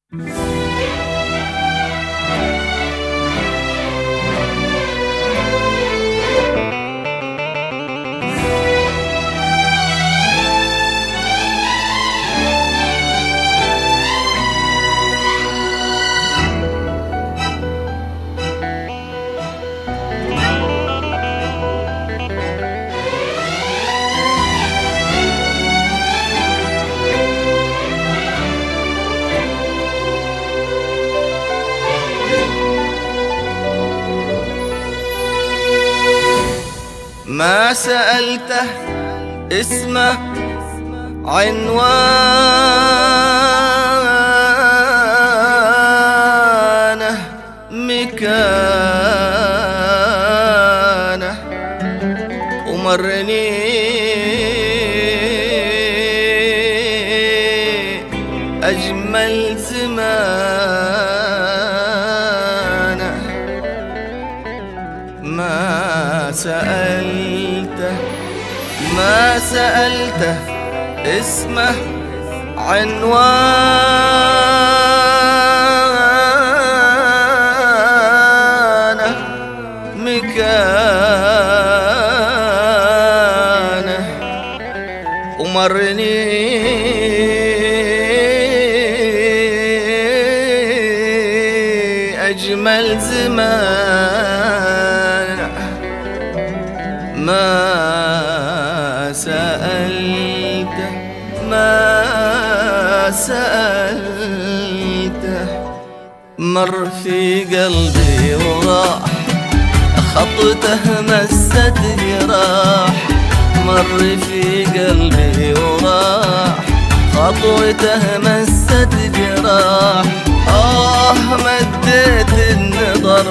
ما سألته اسمه عنوانه مكانه ومرني أجمل زمانه. ما سألته اسمه عنوانه مكانه ومرني أجمل زمانه. ما سألته مر في قلبي وراح، خطوته مست جراح. مر في قلبي وراح، خطوته مست جراح. مديت النظر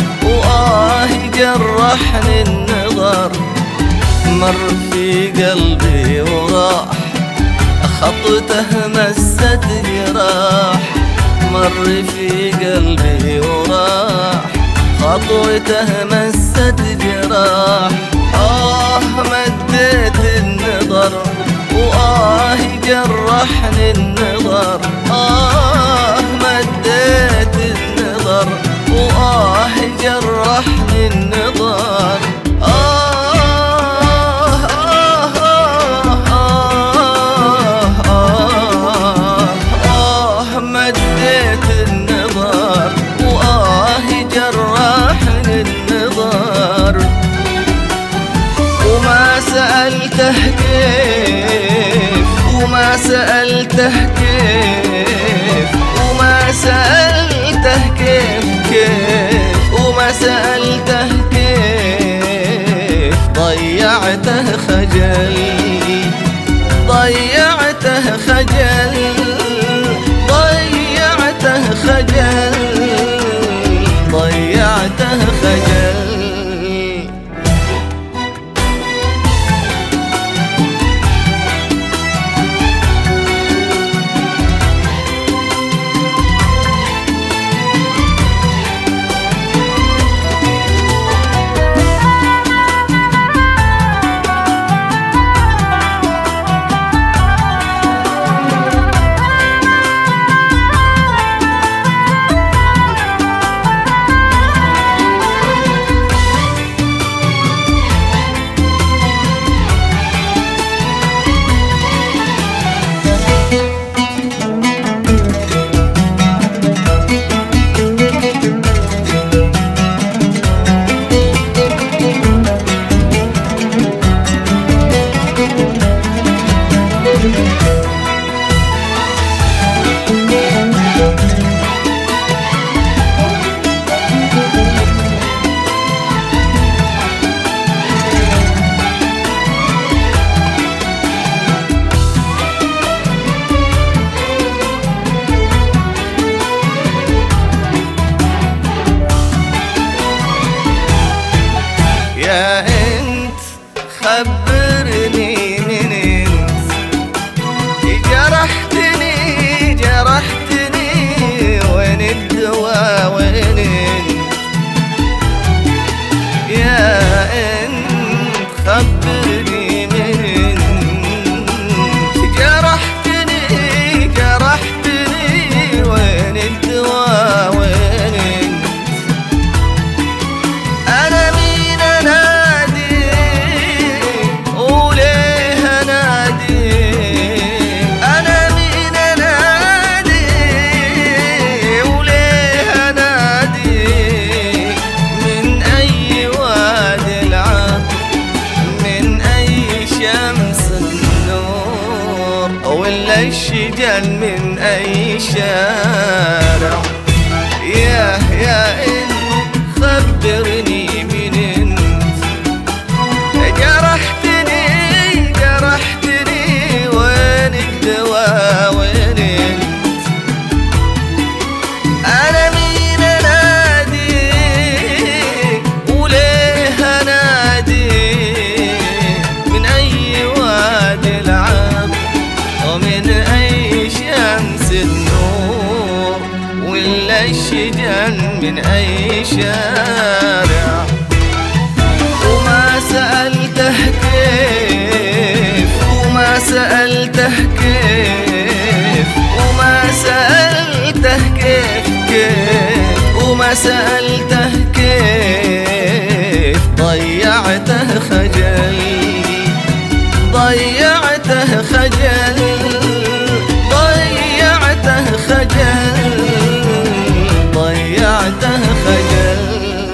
جرحني النظر. مر في قلبي وراح، خطوته مست جراح. مر في قلبي وراح، خطوته مست جراح. مديت النظر جرحني النظر. مديت النظر جرحني النظر. مديت النظر جرحني النظر. وما سألته كيف، وما سألته كيف، وما سألته كيف، وما سألته كيف. ضيعته خجل، ضيعته خجل، ضيعته خجل، ضيعته خجل. الشجن من أي شارع، وما سألته كيف، وما سألته كيف، وما سألته كيف، وما سألته كيف، ضيعته خجل، ضيعته خجل، ضيعته خجل، ضيعته خجل.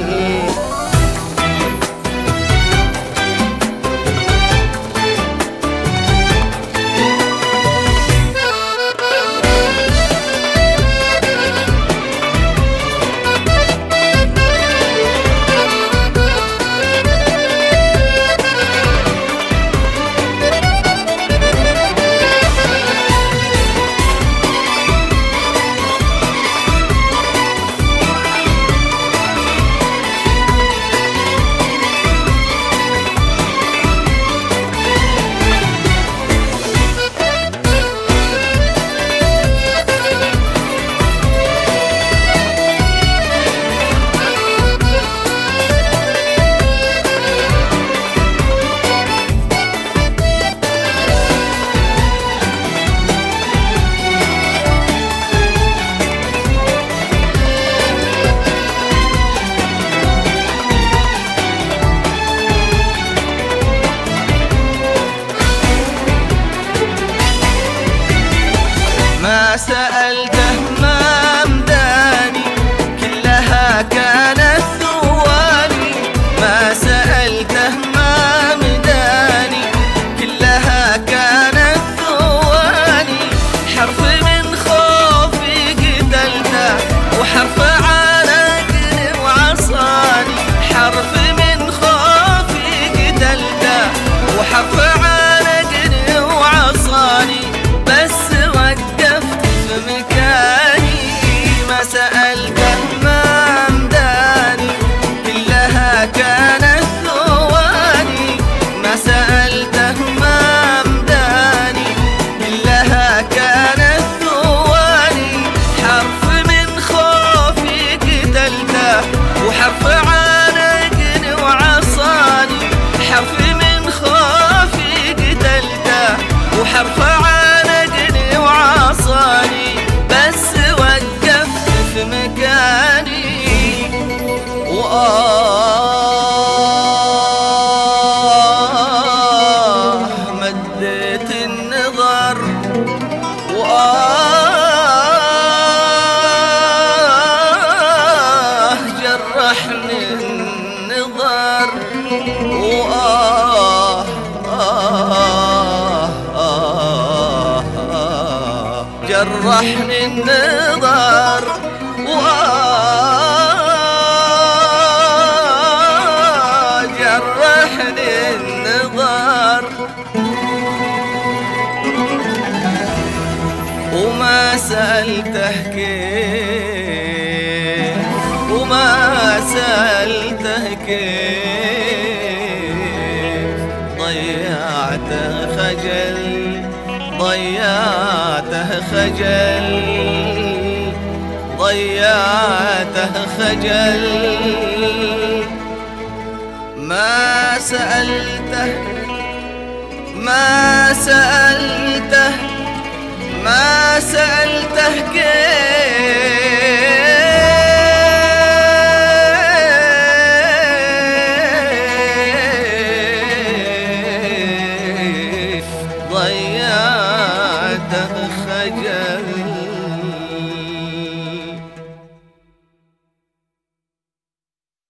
ما سألته ما مداني، كلها كانت ثواني، ما سألته ما مداني، كلها كانت ثواني، حرف من خوفي قتلته، وحرف عنقني وعصاني، حرف من خوفي قتلته، وحرف عنقني وعصاني، بس ما سألته ما مداني، كلها كانت ثواني، ما سألته ما مداني، كلها كانت ثواني، حرف من خوفي قتلته، وحرف عنقني وعصاني، حرف من خوفي قتلته، وحرف عنقني وعصاني، بس في مكاني مديت النظر، جرحني النظر، جرحني النظر، جرحني النظر، وما سألته كيف، وما سألته كيف، ضيعته خجل، ضيعته خجل، ضيعته خجل. ما سألته ما سألته ما سألته كيف، ضيعته